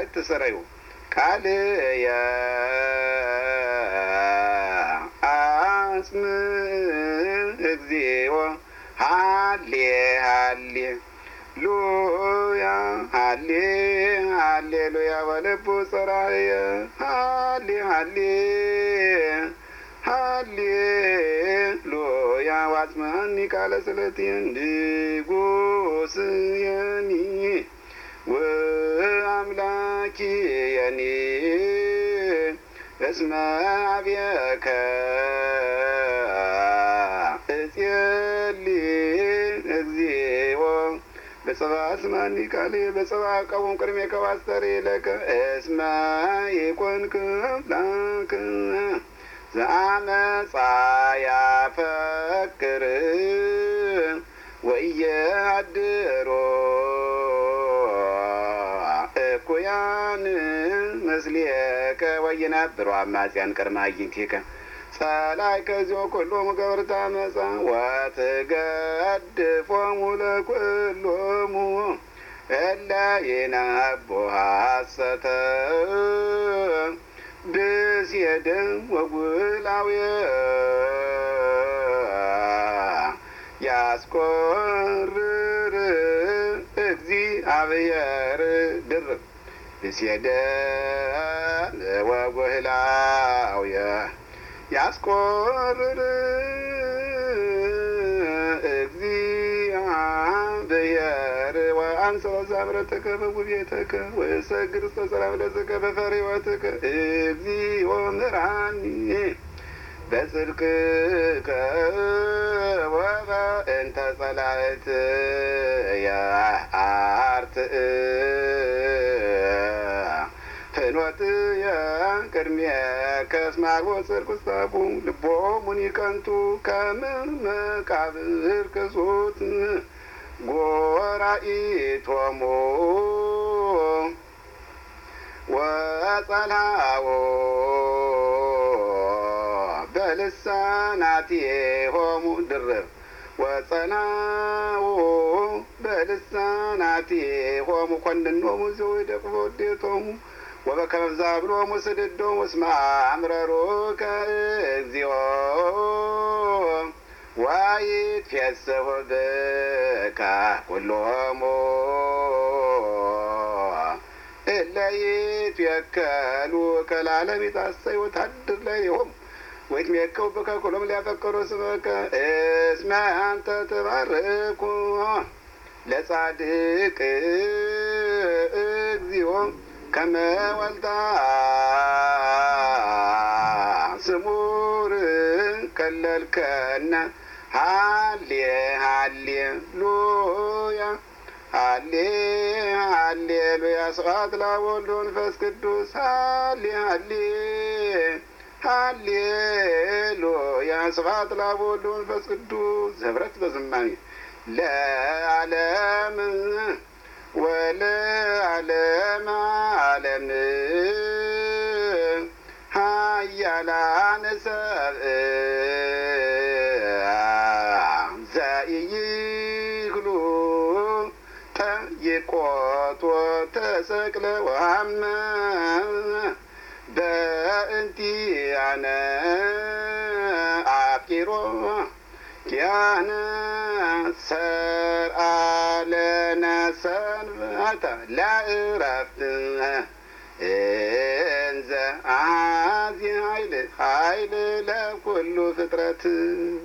መላእክት ተሰራዩ ቃል አጽም እግዚኦ ሃሌ ሃሌ ሉያ ሃሌ ሃሌሉያ ወለቡ ጸራየ ሃሌ ሃሌ ሃሌሉያ ዋጽመኒ ቃለ ስለትየን ንጉሥየኒ ወአምላኪየኒ እስመ አብየከ እጼሊ እግዚኦ በጸባ ስማኒ ቃሌ በጸባ ቀወም ቅድሜ ከባስተሬ ለከ እስመ ይኮንክ አምላክ ዘአመፃ ያፈቅር ወኢየአድሮ እኩያን ምስሌከ ወይነብሩ አማጽያን ቅድመ አዕይንቲከ ጸላይ ከዚዮ ኩሎሙ ገበርተ አመፃ ወትገድፎሙ ለኩሎሙ እለ ይነብቡ ሐሰተ ብእሲየደም ወጉላውየ ያስቆርር እግዚአብሔር ድርብ ብእሲየደም ወጉላውየ ያስቆርር እግዚአብሔር ወአንሥኦ ዘምሕረተከ በጉቤተከ ወእሰግድ ውስተ ሰላም ለዘከ በፈሪወትከ እግዚኦ ምርሐኒ በጽድቅከ ወበእንተ ጸላእትየ አርትዕ ፍኖትየ ቅድሜከ እስመ አልቦ ጽድቅ ውስተ አፉ ልቦሙኒ ከንቱ ከመ መቃብር ክሱት ጎራኢቶሙ ወጸልሃዎ በልሳናቲሆሙ ድርብ ወጸልሃዎ በልሳናቲሆሙ ኮንኖሙ ዘወደቅቦ ውዴቶሙ ወበከመ ብዛብሎሙ ስድዶሙ እስመ አምረሩከ እግዚኦ ወይትፌስሑ ብከ ኩሎሙ እለ ይትዌከሉከ ለዓለም ይትሐሰዩ ወታድር ለይሆሙ ወይትሜከው ብከ ኩሎሙ ሊያፈቅሩ ስመከ እስመ አንተ ትባርኩ ለጻድቅ እግዚኦ ከመ ወልደ ስሙር ከለልከነ ሃሌ ሃሌሉያ ሃሌ ሃሌሉያ ስብሐት ለአብ ወወልድ ወመንፈስ ቅዱስ ሃሌ ሃሌ ሃሌሉያ ስብሐት ለአብ ወወልድ ወመንፈስ ቅዱስ ዘብረት በዝማሜ ለዓለም ወለዓለመ ዓለም ኃያላነ ሰብእ ዘኢይክሉ ጠይቆቶ ተሰቅለ ወሐመ በእንቲአነ አፍቂሮ ኪያነ ሰርአ ለነ ሰንበተ ለዕረፍት እንዘ አኀዚ ኃይል ለኩሉ ፍጥረት